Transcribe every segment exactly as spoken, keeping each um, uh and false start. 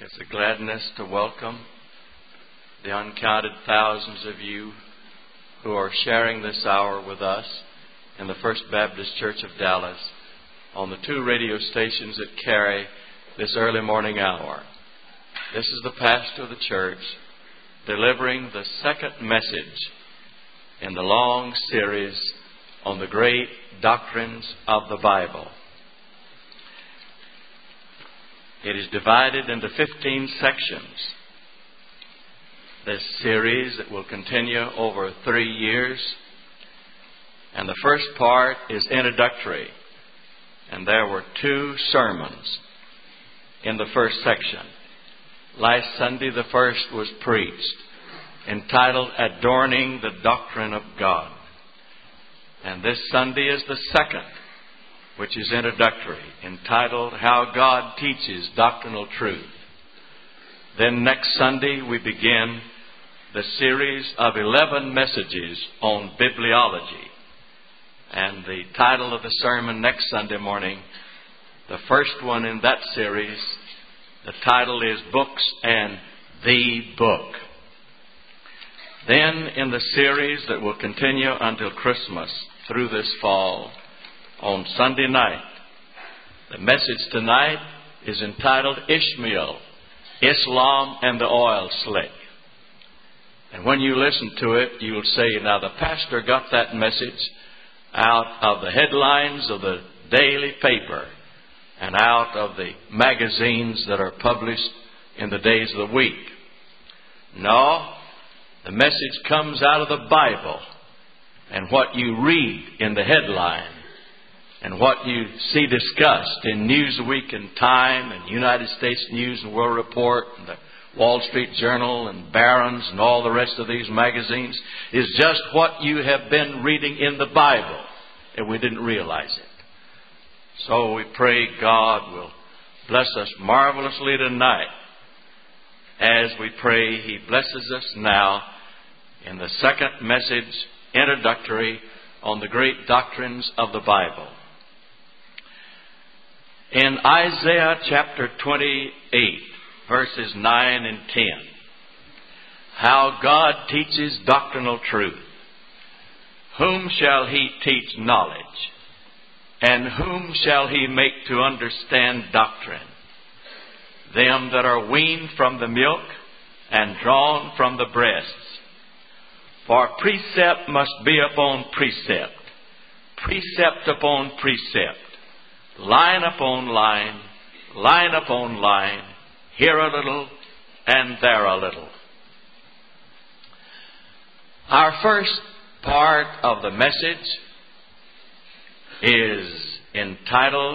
It's a gladness to welcome the uncounted thousands of you who are sharing this hour with us in the First Baptist Church of Dallas on the two radio stations that carry this early morning hour. This is the pastor of the church delivering the second message in the long series on the great doctrines of the Bible. It is divided into fifteen sections. This series that will continue over three years. And the first part is introductory. And there were two sermons in the first section. Last Sunday, the first was preached, entitled Adorning the Doctrine of God. And this Sunday is the second, which is introductory, entitled How God Teaches Doctrinal Truth. Then next Sunday we begin the series of eleven messages on bibliology. And the title of the sermon next Sunday morning, the first one in that series, the title is Books and the Book. Then in the series that will continue until Christmas through this fall, on Sunday night, the message tonight is entitled Ishmael, Islam and the Oil Slick. And when you listen to it, you'll say, now the pastor got that message out of the headlines of the daily paper and out of the magazines that are published in the days of the week. No, the message comes out of the Bible, and what you read in the headline and what you see discussed in Newsweek and Time and United States News and World Report and the Wall Street Journal and Barron's and all the rest of these magazines is just what you have been reading in the Bible, and we didn't realize it. So we pray God will bless us marvelously tonight as we pray He blesses us now in the second message, introductory, on the great doctrines of the Bible. In Isaiah chapter twenty-eight, verses nine and ten, how God teaches doctrinal truth. Whom shall He teach knowledge? And whom shall He make to understand doctrine? Them that are weaned from the milk and drawn from the breasts. For precept must be upon precept, precept upon precept, line upon line, line upon line, here a little and there a little. Our first part of the message is entitled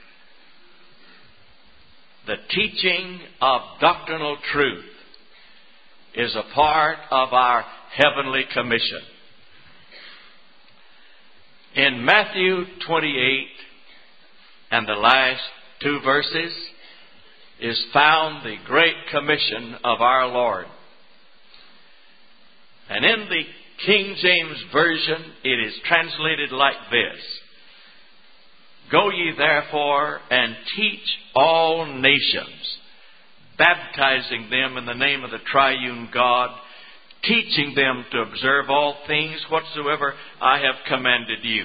The Teaching of Doctrinal Truth is a part of our Heavenly Commission. In Matthew twenty-eight and the last two verses is found the Great Commission of our Lord. And in the King James Version, it is translated like this: Go ye therefore and teach all nations, baptizing them in the name of the triune God, teaching them to observe all things whatsoever I have commanded you.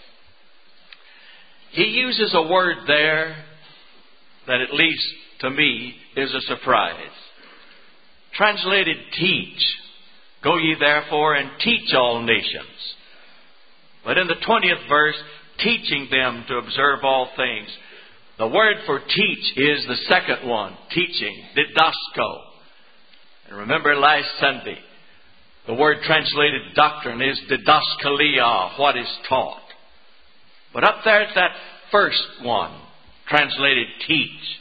He uses a word there that, at least to me, is a surprise. Translated teach. Go ye therefore and teach all nations. But in the twentieth verse, teaching them to observe all things. The word for teach is the second one, teaching, didasko. And remember last Sunday, the word translated doctrine is didaskalia, what is taught. But up there at that first one, translated teach.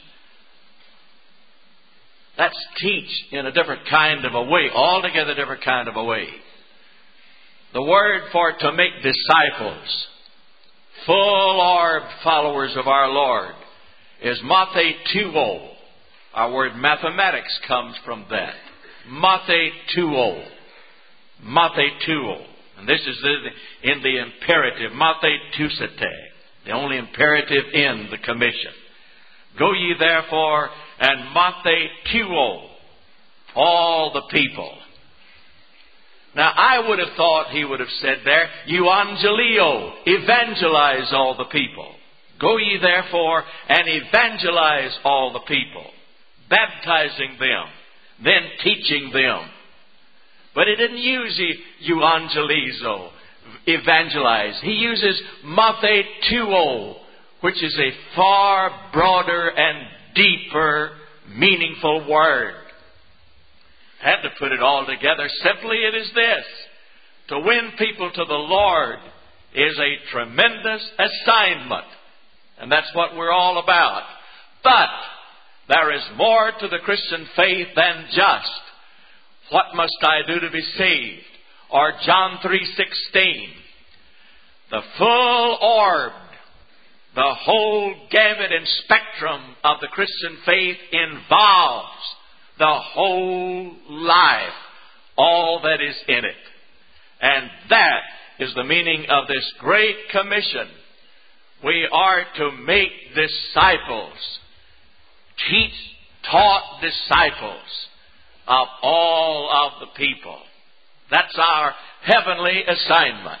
That's teach in a different kind of a way, altogether different kind of a way. The word for to make disciples, full-orbed followers of our Lord, is mathetuo. Our word mathematics comes from that. Mathetuo. Mathetuo. And this is in the imperative, mathetusete, the only imperative in the commission. Go ye therefore and mathetuo, all the people. Now, I would have thought he would have said there, euangelio, evangelize all the people. Go ye therefore and evangelize all the people, baptizing them, then teaching them. But he didn't use euangelizo, evangelize. He uses mathetuo, which is a far broader and deeper, meaningful word. Had to put it all together. Simply it is this: to win people to the Lord is a tremendous assignment. And that's what we're all about. But there is more to the Christian faith than just, what must I do to be saved? Or John three sixteen. The full orb, the whole gamut and spectrum of the Christian faith involves the whole life, all that is in it. And that is the meaning of this great commission. We are to make disciples, teach, taught disciples of all of the people. That's our heavenly assignment.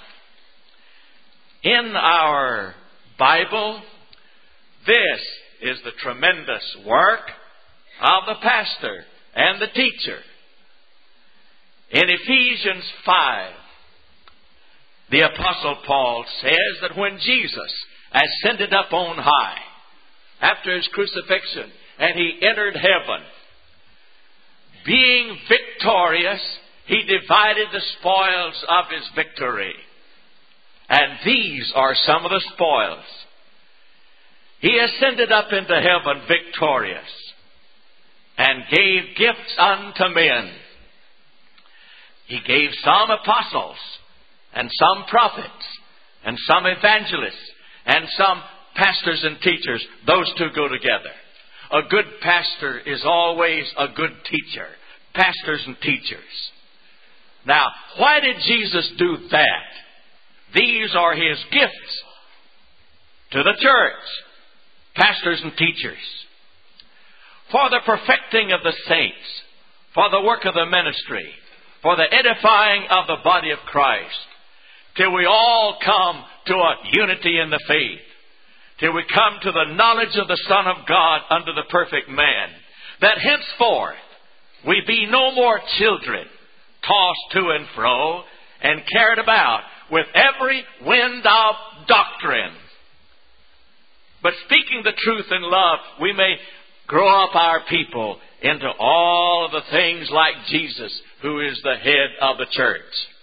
In our Bible, this is the tremendous work of the pastor and the teacher. In Ephesians five, the Apostle Paul says that when Jesus ascended up on high after his crucifixion and he entered heaven, being victorious, he divided the spoils of his victory. And these are some of the spoils. He ascended up into heaven victorious and gave gifts unto men. He gave some apostles, and some prophets, and some evangelists, and some pastors and teachers. Those two go together. A good pastor is always a good teacher. Pastors and teachers. Now, why did Jesus do that? These are his gifts to the church. Pastors and teachers. For the perfecting of the saints, for the work of the ministry, for the edifying of the body of Christ, till we all come to a unity in the faith, till we come to the knowledge of the Son of God unto the perfect man, that henceforth we be no more children, tossed to and fro, and carried about with every wind of doctrine. But speaking the truth in love, we may grow up our people into all of the things like Jesus, who is the head of the church.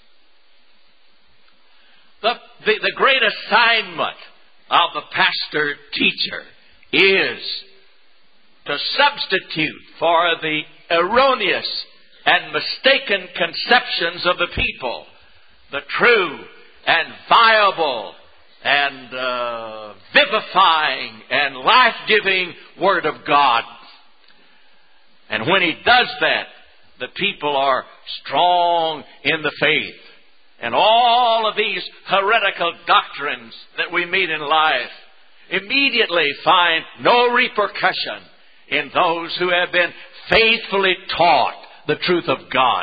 The, the, the great assignment of the pastor-teacher is to substitute for the erroneous and mistaken conceptions of the people the true and viable and uh, vivifying and life-giving Word of God. And when he does that, the people are strong in the faith. And all of these heretical doctrines that we meet in life immediately find no repercussion in those who have been faithfully taught the truth of God.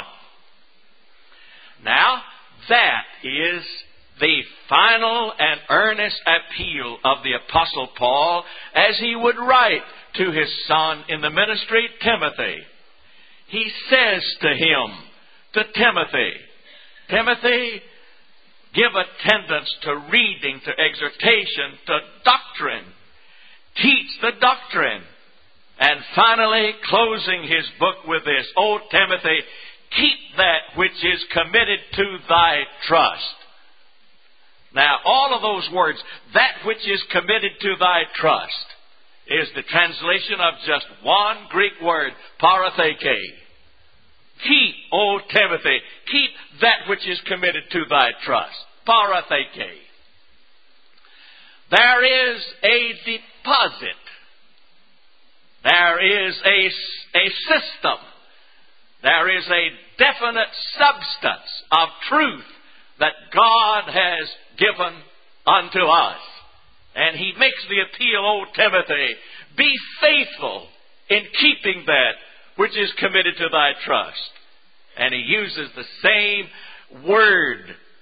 Now, that is the final and earnest appeal of the Apostle Paul as he would write to his son in the ministry, Timothy. He says to him, to Timothy, Timothy, give attendance to reading, to exhortation, to doctrine. Teach the doctrine. And finally, closing his book with this, O Timothy, keep that which is committed to thy trust. Now, all of those words, that which is committed to thy trust, is the translation of just one Greek word, paratheke. Keep, O Timothy, keep that which is committed to thy trust. Paratheke. There is a deposit. There is a, a system. There is a definite substance of truth that God has given unto us. And he makes the appeal, O Timothy, be faithful in keeping that which is committed to thy trust. And he uses the same word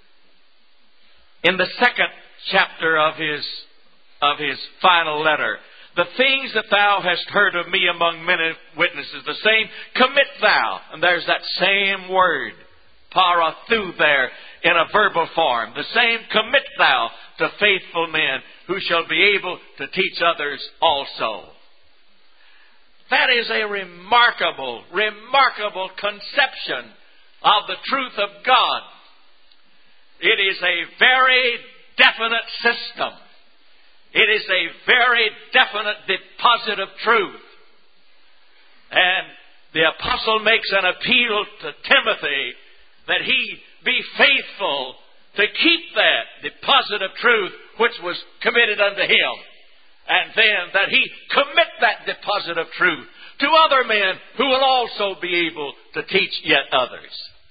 in the second chapter of his, of his final letter. The things that thou hast heard of me among many witnesses, the same commit thou. And there's that same word, parathu, there in a verbal form. The same commit thou to faithful men who shall be able to teach others also. That is a remarkable, remarkable conception of the truth of God. It is a very definite system. It is a very definite deposit of truth. And the apostle makes an appeal to Timothy that he be faithful to keep that deposit of truth which was committed unto him. And then that he commit that deposit of truth to other men who will also be able to teach yet others.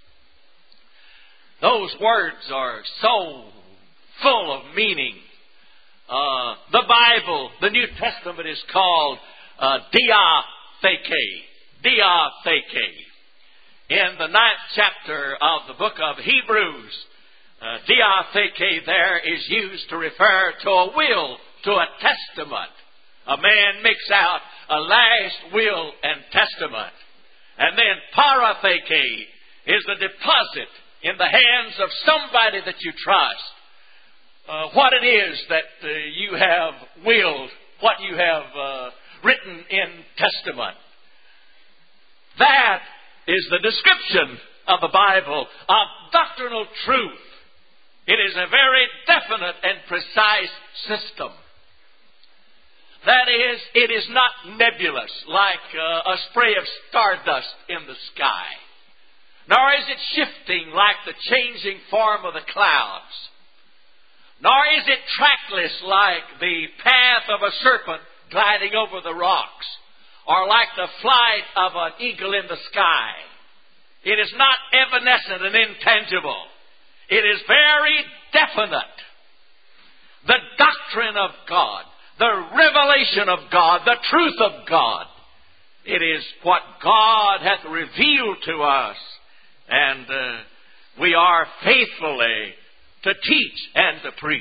Those words are so full of meaning. Uh, the Bible, the New Testament, is called uh, diatheke. Diatheke. In the ninth chapter of the book of Hebrews, uh, diatheke there is used to refer to a will, to a testament. A man makes out a last will and testament. And then paratheke is the deposit in the hands of somebody that you trust. Uh, what it is that uh, you have willed, what you have uh, written in testament. That is the description of the Bible of doctrinal truth. It is a very definite and precise system. That is, it is not nebulous like uh, a spray of stardust in the sky. Nor is it shifting like the changing form of the clouds. Nor is it trackless like the path of a serpent gliding over the rocks, or like the flight of an eagle in the sky. It is not evanescent and intangible. It is very definite. The doctrine of God, the revelation of God, the truth of God. It is what God hath revealed to us, and uh, we are faithfully to teach and to preach.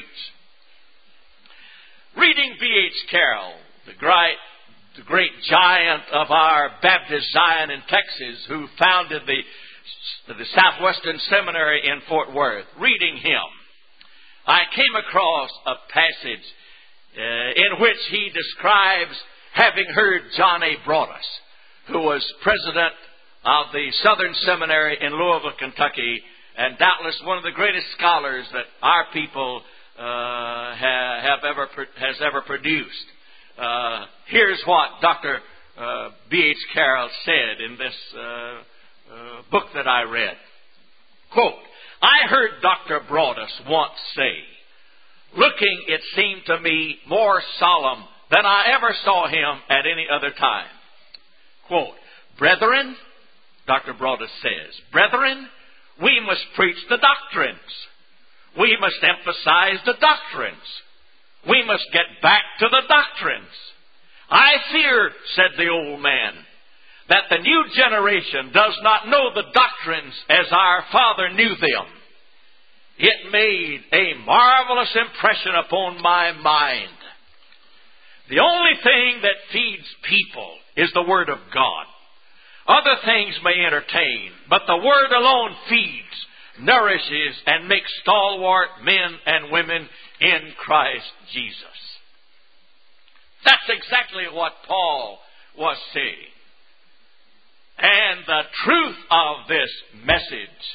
Reading B H Carroll, the great, the great giant of our Baptist Zion in Texas, who founded the, the Southwestern Seminary in Fort Worth, reading him, I came across a passage uh, in which he describes having heard John A. Broadus, who was president of the Southern Seminary in Louisville, Kentucky, and doubtless one of the greatest scholars that our people uh, ha, have ever has ever produced. Uh, here's what Doctor Uh, B H Carroll said in this uh, uh, book that I read. Quote, I heard Doctor Broadus once say, looking, it seemed to me, more solemn than I ever saw him at any other time. Quote, brethren, Doctor Broadus says, brethren, we must preach the doctrines. We must emphasize the doctrines. We must get back to the doctrines. I fear, said the old man, that the new generation does not know the doctrines as our father knew them. It made a marvelous impression upon my mind. The only thing that feeds people is the Word of God. Other things may entertain, but the Word alone feeds, nourishes, and makes stalwart men and women in Christ Jesus. That's exactly what Paul was saying. And the truth of this message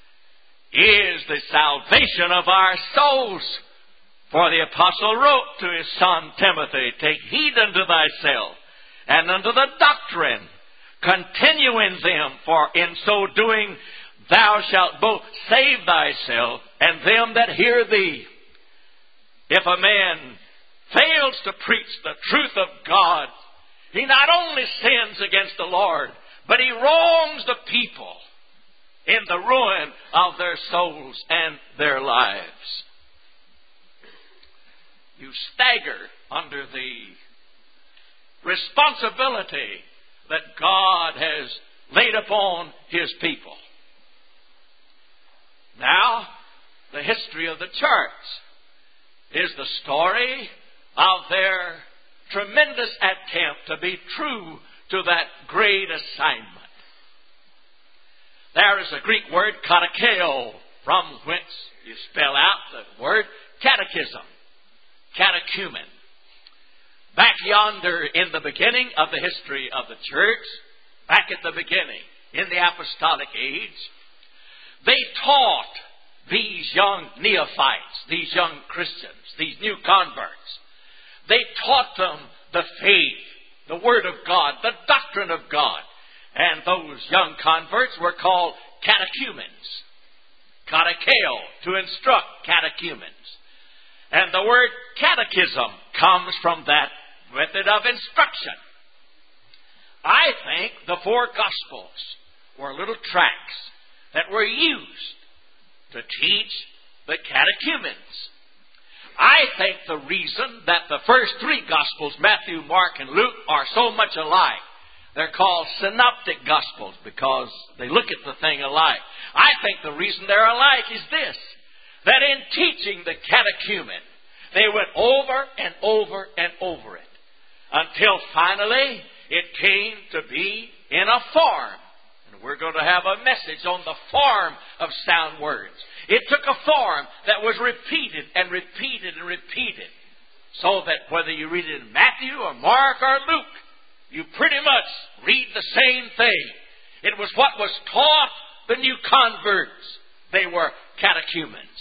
is the salvation of our souls. For the apostle wrote to his son Timothy, take heed unto thyself and unto the doctrine. Continue in them, for in so doing thou shalt both save thyself and them that hear thee. If a man fails to preach the truth of God, he not only sins against the Lord, but he wrongs the people in the ruin of their souls and their lives. You stagger under the responsibility that God has laid upon His people. Now, the history of the church is the story of their tremendous attempt to be true to that great assignment. There is a Greek word, katakeo, from whence you spell out the word catechism, catechumen. Back yonder in the beginning of the history of the church, back at the beginning, in the apostolic age, they taught these young neophytes, these young Christians, these new converts. They taught them the faith, the Word of God, the doctrine of God. And those young converts were called catechumens. Katekeo, to instruct, catechumens. And the word catechism comes from that method of instruction. I think the four Gospels were little tracts that were used to teach the catechumens. I think the reason that the first three Gospels, Matthew, Mark, and Luke, are so much alike, they're called synoptic Gospels because they look at the thing alike. I think the reason they're alike is this, that in teaching the catechumen, they went over and over and over it until finally it came to be in a form. And we're going to have a message on the form of sound words. It took a form that was repeated and repeated and repeated, so that whether you read it in Matthew or Mark or Luke, you pretty much read the same thing. It was what was taught the new converts. They were catechumens.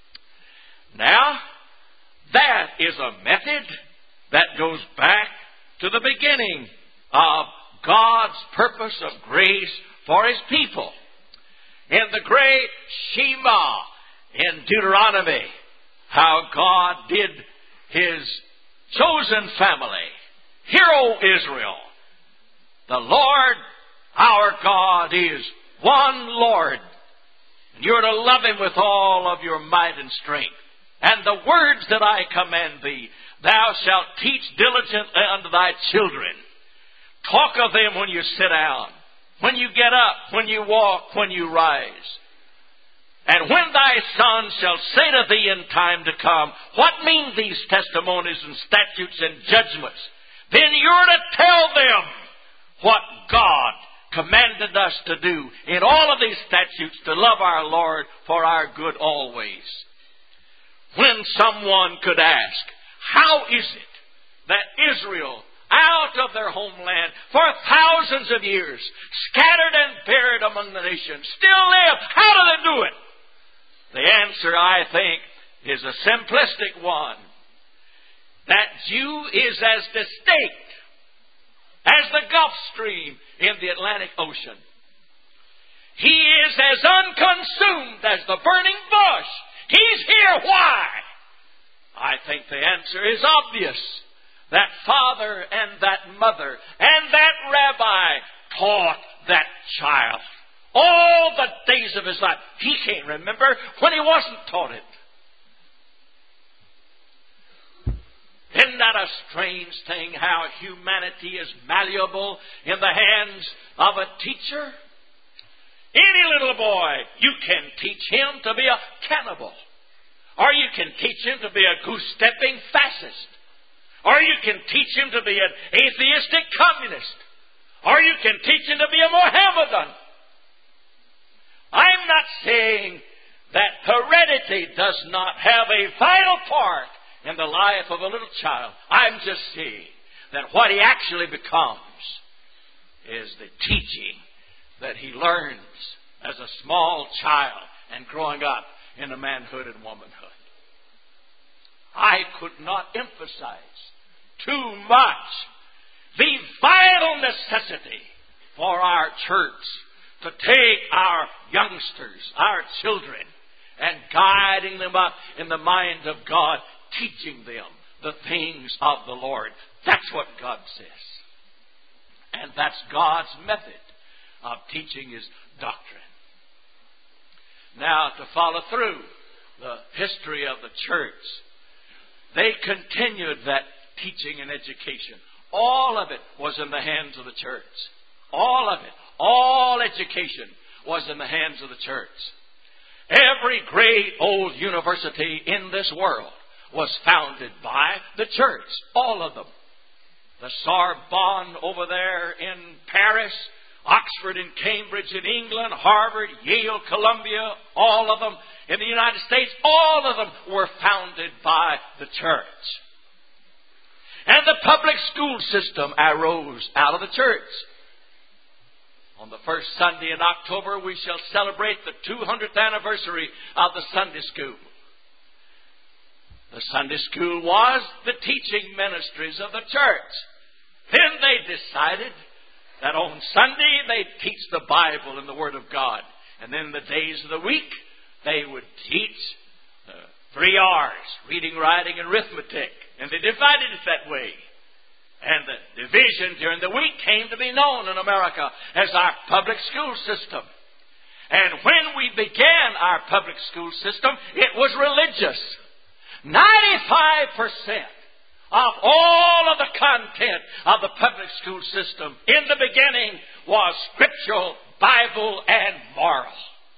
Now, that is a method that goes back to the beginning of God's purpose of grace for His people. In the great Shema in Deuteronomy, how God did His chosen family, hear, O Israel, the Lord our God is one Lord. And you're to love Him with all of your might and strength. And the words that I command thee, thou shalt teach diligently unto thy children. Talk of them when you sit down, when you get up, when you walk, when you rise. And when thy son shall say to thee in time to come, what mean these testimonies and statutes and judgments? Then you're to tell them what God commanded us to do in all of these statutes, to love our Lord for our good always. When someone could ask, how is it that Israel, out of their homeland for thousands of years, scattered and buried among the nations, still live? How do they do it? The answer, I think, is a simplistic one. That Jew is as distinct as the Gulf Stream in the Atlantic Ocean. He is as unconsumed as the burning bush. He's here. Why? I think the answer is obvious. That father and that mother and that rabbi taught that child all the days of his life. He can't remember when he wasn't taught it. Isn't that a strange thing, how humanity is malleable in the hands of a teacher? Any little boy, you can teach him to be a cannibal. Or you can teach him to be a goose-stepping fascist. Or you can teach him to be an atheistic communist. Or you can teach him to be a Mohammedan. I'm not saying that heredity does not have a vital part in the life of a little child. I'm just saying that what he actually becomes is the teaching that he learns as a small child and growing up into manhood and womanhood. I could not emphasize too much the vital necessity for our church to take our youngsters, our children, and guiding them up in the mind of God, teaching them the things of the Lord. That's what God says. And that's God's method of teaching His doctrine. Now, to follow through the history of the church, they continued that teaching and education all of it was in the hands of the church. All of it. All education was in the hands of the church. Every great old university in this world was founded by the church. All of them. The Sorbonne over there in Paris, Oxford and Cambridge in England, Harvard, Yale, Columbia, all of them in the United States, all of them were founded by the church. And the public school system arose out of the church. On the first Sunday in October, we shall celebrate the two hundredth anniversary of the Sunday school. The Sunday school was the teaching ministries of the church. Then they decided that on Sunday they'd teach the Bible and the Word of God. And then the days of the week, they would teach uh, three R's, reading, writing, and arithmetic. And they divided it that way. And the division during the week came to be known in America as our public school system. And when we began our public school system, it was religious. ninety-five percent of all of the content of the public school system in the beginning was scriptural, Bible, and moral.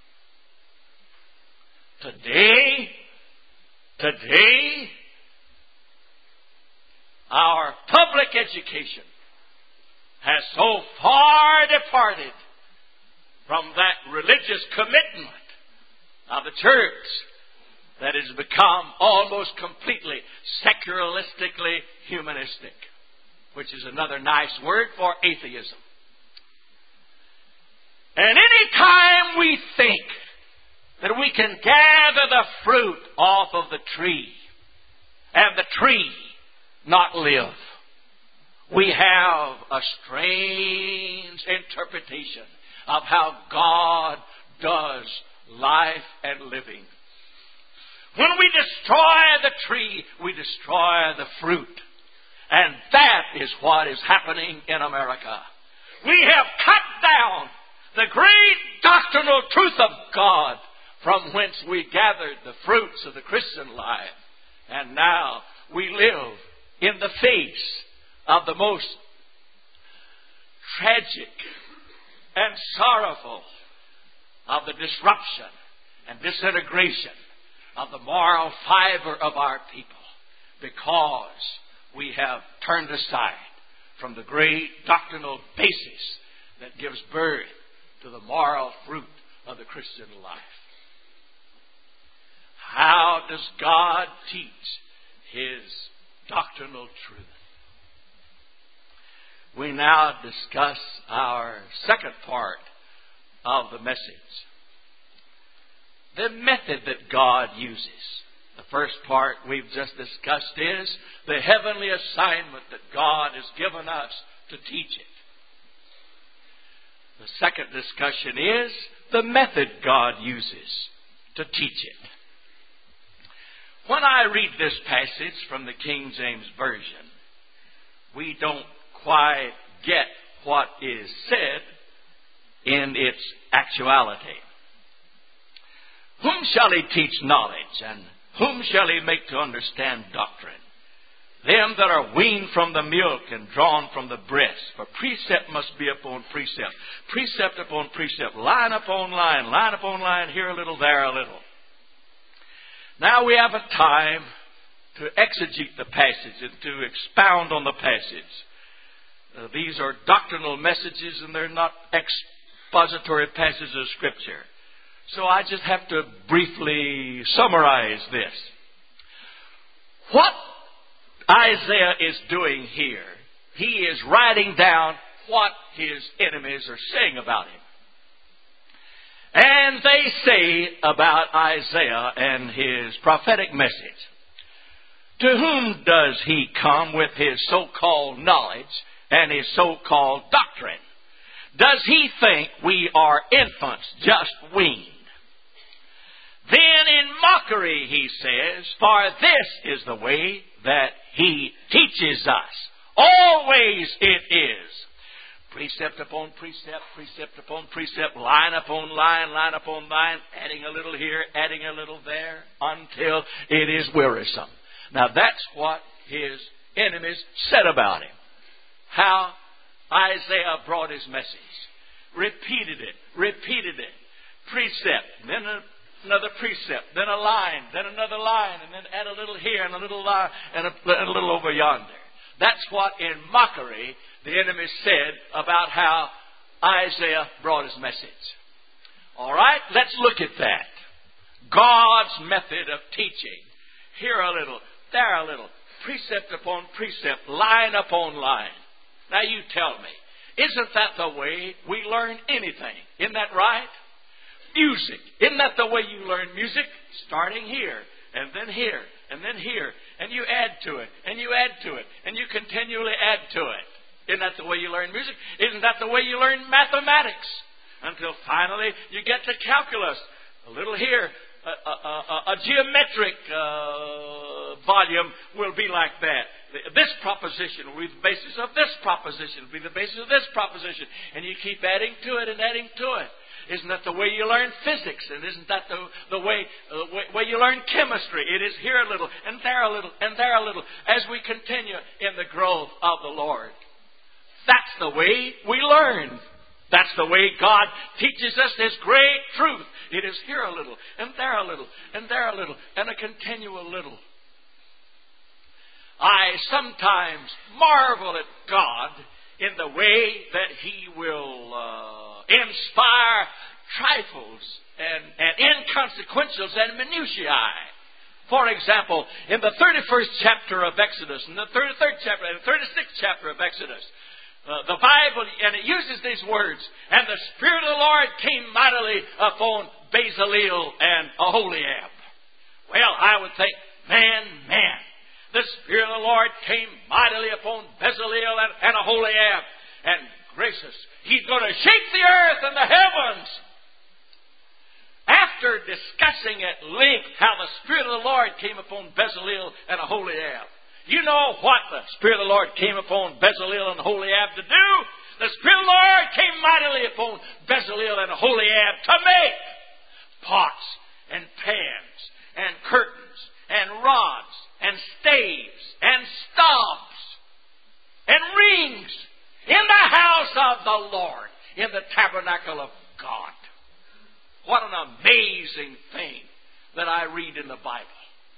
Today, today, our public education has so far departed from that religious commitment of the church that has become almost completely secularistically humanistic, which is another nice word for atheism. And any time we think that we can gather the fruit off of the tree and the tree not live, we have a strange interpretation of how God does life and living. When we destroy the tree, we destroy the fruit. And that is what is happening in America. We have cut down the great doctrinal truth of God from whence we gathered the fruits of the Christian life. And now we live in the face of the most tragic and sorrowful of the disruption and disintegration of the moral fiber of our people, because we have turned aside from the great doctrinal basis that gives birth to the moral fruit of the Christian life. How does God teach His doctrinal truth? We now discuss our second part of the message. The method that God uses. The first part we've just discussed is the heavenly assignment that God has given us to teach it. The second discussion is the method God uses to teach it. When I read this passage from the King James Version, we don't quite get what is said in its actuality. Whom shall he teach knowledge, and whom shall he make to understand doctrine? Them that are weaned from the milk and drawn from the breast. For precept must be upon precept, precept upon precept, line upon line, line upon line, here a little, there a little. Now we haven't time to exegete the passage and to expound on the passage. Uh, these are doctrinal messages and they're not expository passages of Scripture. So I just have to briefly summarize this. What Isaiah is doing here, he is writing down what his enemies are saying about him. And they say about Isaiah and his prophetic message. To whom does he come with his so-called knowledge and his so-called doctrine? Does he think we are infants just weaned? Then in mockery he says, for this is the way that he teaches us. Always it is. Precept upon precept, precept upon precept, line upon line, line upon line, adding a little here, adding a little there, until it is wearisome. Now that's what his enemies said about him. how Isaiah brought his message. Repeated it, repeated it. Precept, then another precept, then a line, then another line, and then add a little here and a little line and a, and a little over yonder. That's what in mockery the enemy said about how Isaiah brought his message. All right, let's look at that. God's method of teaching. Here a little, there a little, precept upon precept, line upon line. Now you tell me, isn't that the way we learn anything? Isn't that right? Music. Isn't that the way you learn music? Starting here, and then here, and then here. And you add to it, and you add to it, and you continually add to it. Isn't that the way you learn music? Isn't that the way you learn mathematics? Until finally you get to calculus. A little here, a, a, a, a geometric uh, volume will be like that. This proposition will be the basis of this proposition, will be the basis of this proposition. And you keep adding to it and adding to it. Isn't that the way you learn physics? And isn't that the, the way, uh, way, way you learn chemistry? It is here a little, and there a little, and there a little, as we continue in the growth of the Lord. That's the way we learn. That's the way God teaches us His great truth. It is here a little, and there a little, and there a little, and a continual little. I sometimes marvel at God in the way that He will uh, inspire trifles and, and inconsequentials and minutiae. For example, in the thirty-first chapter of Exodus, in the thirty-third chapter, and the thirty-sixth chapter of Exodus, Uh, the Bible, and it uses these words, and the Spirit of the Lord came mightily upon Bezaleel and Aholiab. Well, I would think, man, man, the Spirit of the Lord came mightily upon Bezaleel and, and Aholiab. And gracious, He's going to shake the earth and the heavens. After discussing at length how the Spirit of the Lord came upon Bezaleel and Aholiab, you know what the Spirit of the Lord came upon Bezaleel and Aholiab to do? The Spirit of the Lord came mightily upon Bezaleel and Aholiab to make pots and pans and curtains and rods and staves and stops and rings in the house of the Lord, in the tabernacle of God. What an amazing thing that I read in the Bible.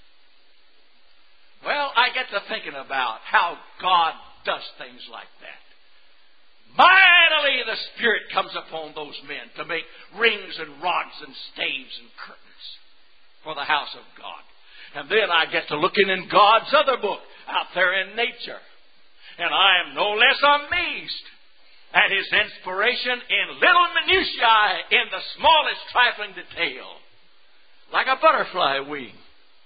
Well, I get to thinking about how God does things like that. Mightily the Spirit comes upon those men to make rings and rods and staves and curtains for the house of God. And then I get to looking in God's other book out there in nature. And I am no less amazed at His inspiration in little minutiae, in the smallest trifling detail. Like a butterfly wing.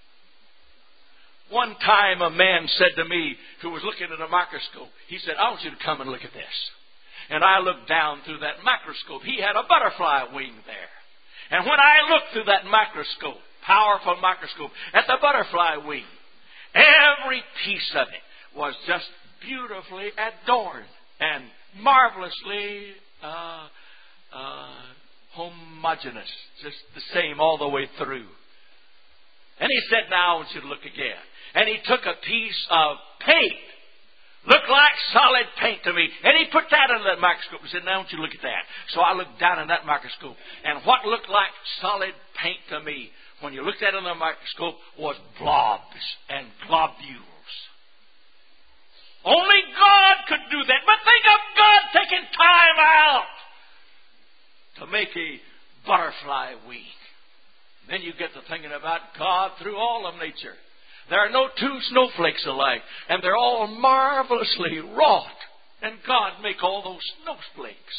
One time a man said to me, who was looking at a microscope, he said, I want you to come and look at this. And I looked down through that microscope. He had a butterfly wing there. And when I looked through that microscope, powerful microscope, at the butterfly wing, every piece of it was just beautifully adorned and marvelously uh, uh, homogeneous, just the same all the way through. And he said, now I want you to look again. And he took a piece of paint, looked like solid paint to me, and he put that under that microscope and said, now I want you to look at that. So I looked down in that microscope, and what looked like solid paint to me, when you looked at it in the microscope, was blobs and globules. Only God could do that. But think of God taking time out to make a butterfly wing. Then you get to thinking about God through all of nature. There are no two snowflakes alike, and they're all marvelously wrought. And God make all those snowflakes.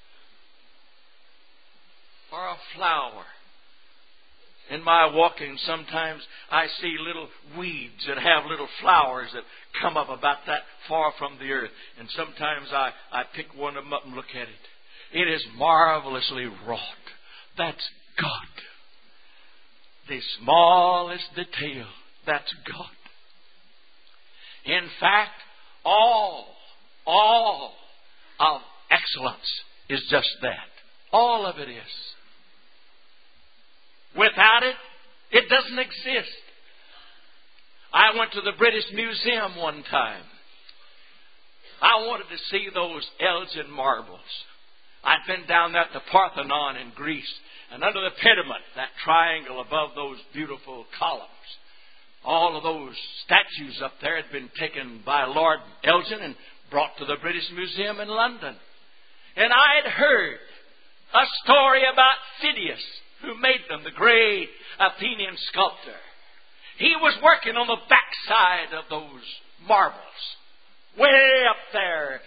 Or a flower. In my walking, sometimes I see little weeds that have little flowers that come up about that far from the earth. And sometimes I, I pick one of them up and look at it. It is marvelously wrought. That's God. The smallest detail. That's God. In fact, all, all of excellence is just that. All of it is. Without it, it doesn't exist. I went to the British Museum one time. I wanted to see those Elgin marbles. I'd been down there at the Parthenon in Greece, and under the pediment, that triangle above those beautiful columns, all of those statues up there had been taken by Lord Elgin and brought to the British Museum in London. And I had heard a story about Phidias, who made them, the great Athenian sculptor. He was working on the backside of those marbles, way up there.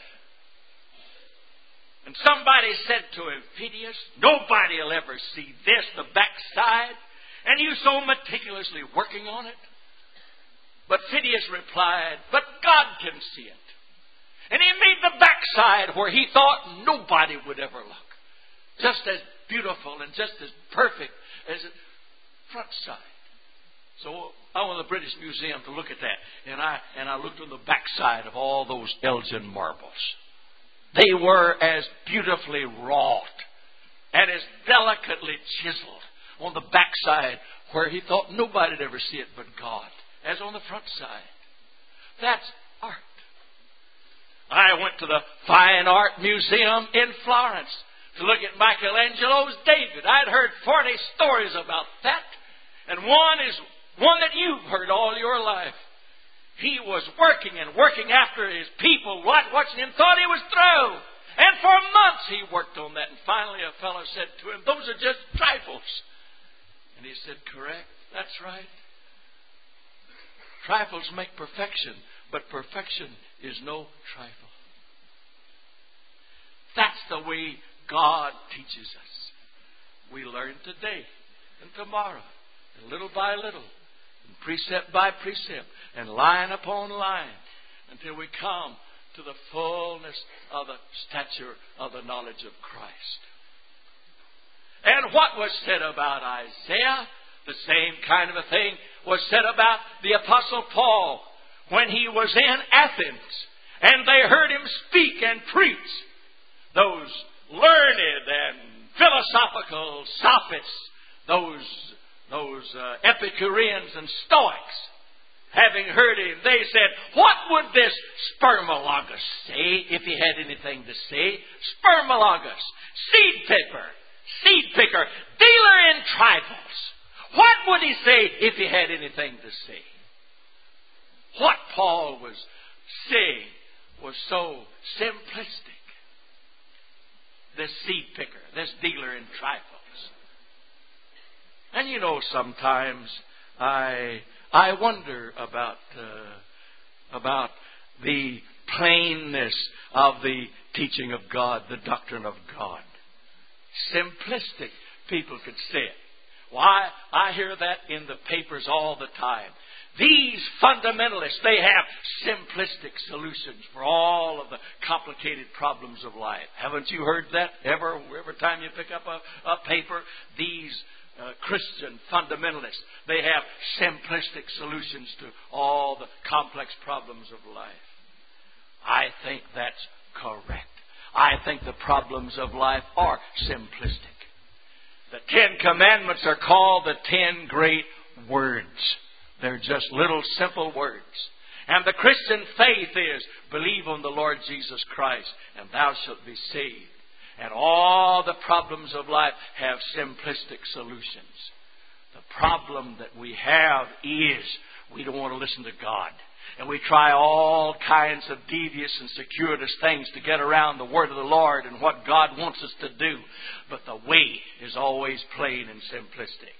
And somebody said to him, Phidias, nobody will ever see this, the backside, and you so meticulously working on it. But Phidias replied, but God can see it. And he made the backside where he thought nobody would ever look. Just as beautiful and just as perfect as the front side. So I went to the British Museum to look at that. And I and I looked on the backside of all those Elgin marbles. They were as beautifully wrought and as delicately chiseled on the backside where he thought nobody'd ever see it but God, as on the front side. That's art. I went to the Fine Art Museum in Florence to look at Michelangelo's David. I'd heard forty stories about that. And one is one that you've heard all your life. He was working and working after his people, watching him, thought he was through. And for months he worked on that. And finally a fellow said to him, those are just trifles. And he said, correct, that's right. Trifles make perfection, but perfection is no trifle. That's the way God teaches us. We learn today and tomorrow, and little by little, and precept by precept, and line upon line, until we come to the fullness of the stature of the knowledge of Christ. And what was said about Isaiah, the same kind of a thing was said about the Apostle Paul when he was in Athens, and they heard him speak and preach. Those learned and philosophical sophists, those, those uh, Epicureans and Stoics, having heard him, they said, what would this Spermologus say if he had anything to say? Spermologus, seed picker, seed picker, dealer in trifles. What would he say if he had anything to say? What Paul was saying was so simplistic. This seed picker, this dealer in trifles. And you know, sometimes I I wonder about uh, about the plainness of the teaching of God, the doctrine of God. Simplistic people could say it. Why? I hear that in the papers all the time. These fundamentalists, they have simplistic solutions for all of the complicated problems of life. Haven't you heard that ever? Every time you pick up a, a paper, these uh, Christian fundamentalists, they have simplistic solutions to all the complex problems of life. I think that's correct. I think the problems of life are simplistic. The Ten Commandments are called the Ten Great Words. They're just little simple words. And the Christian faith is, believe on the Lord Jesus Christ, and thou shalt be saved. And all the problems of life have simplistic solutions. The problem that we have is we don't want to listen to God. And we try all kinds of devious and circuitous things to get around the Word of the Lord and what God wants us to do. But the way is always plain and simplistic.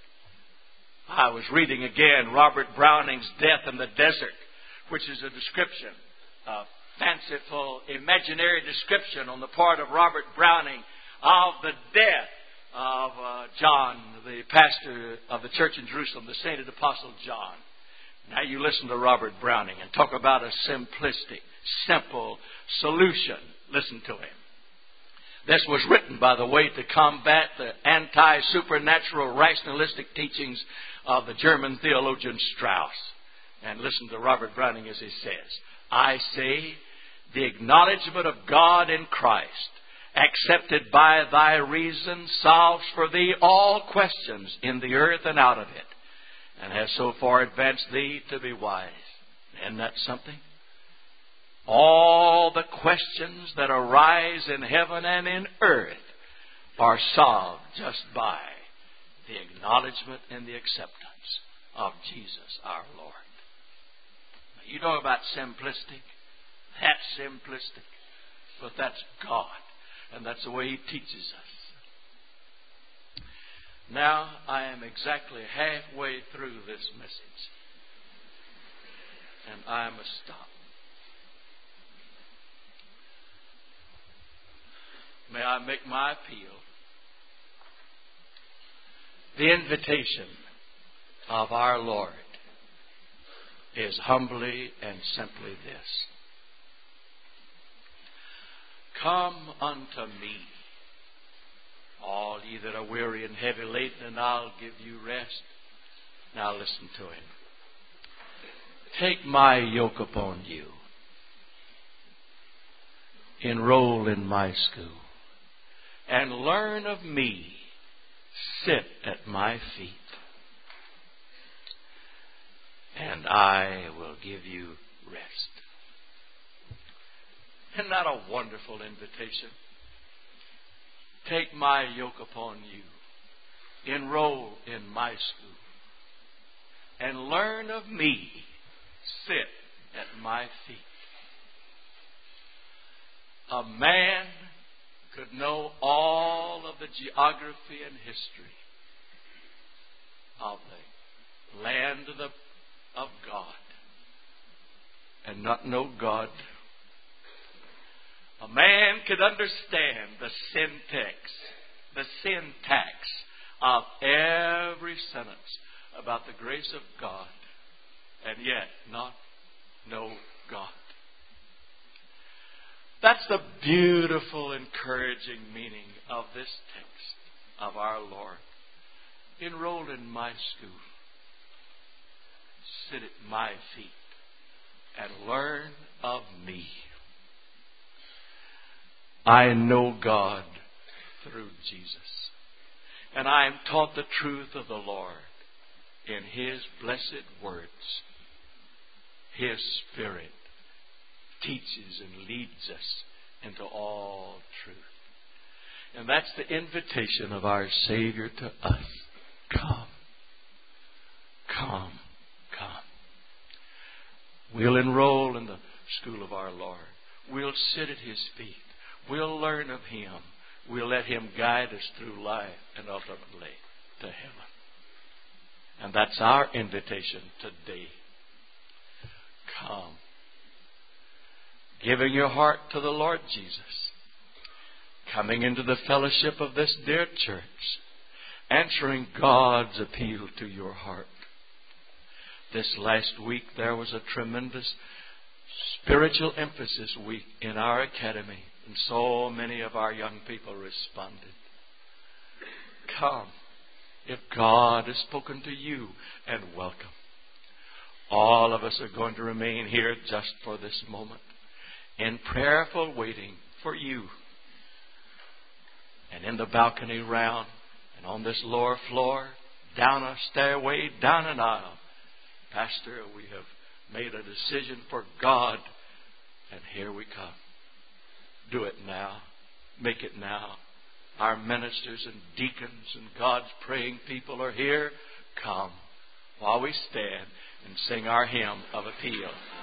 I was reading again Robert Browning's Death in the Desert, which is a description, a fanciful, imaginary description on the part of Robert Browning of the death of uh, John, the pastor of the church in Jerusalem, the sainted apostle John. Now you listen to Robert Browning and talk about a simplistic, simple solution. Listen to him. This was written, by the way, to combat the anti-supernatural rationalistic teachings of the German theologian Strauss. And listen to Robert Browning as he says, I say, the acknowledgement of God in Christ, accepted by thy reason, solves for thee all questions in the earth and out of it, and has so far advanced thee to be wise. Isn't that something? All the questions that arise in heaven and in earth are solved just by the acknowledgement and the acceptance of Jesus our Lord. You know about simplistic? That's simplistic. But that's God. And that's the way He teaches us. Now I am exactly halfway through this message. And I must stop. May I make my appeal? The invitation of our Lord is humbly and simply this. Come unto me, all ye that are weary and heavy laden, and I'll give you rest. Now listen to Him. Take my yoke upon you. Enroll in my school. And learn of me. Sit at my feet. And I will give you rest. Isn't that a wonderful invitation? Take my yoke upon you. Enroll in my school. And learn of me. Sit at my feet. A man could know all of the geography and history of the land of, the, of God and not know God. A man could understand the syntax, the syntax of every sentence about the grace of God and yet not know God. That's the beautiful, encouraging meaning of this text of our Lord. Enroll in my school. Sit at my feet and learn of me. I know God through Jesus. And I am taught the truth of the Lord in His blessed words. His Spirit teaches and leads us into all truth. And that's the invitation of our Savior to us. Come. Come. Come. We'll enroll in the school of our Lord. We'll sit at His feet. We'll learn of Him. We'll let Him guide us through life and ultimately to heaven. And that's our invitation today. Come. Giving your heart to the Lord Jesus. Coming into the fellowship of this dear church. Answering God's appeal to your heart. This last week there was a tremendous spiritual emphasis week in our academy. And so many of our young people responded. Come. If God has spoken to you, and welcome. All of us are going to remain here just for this moment. In prayerful waiting for you. And in the balcony round and on this lower floor, down a stairway, down an aisle. Pastor, we have made a decision for God, and here we come. Do it now. Make it now. Our ministers and deacons and God's praying people are here. Come while we stand and sing our hymn of appeal.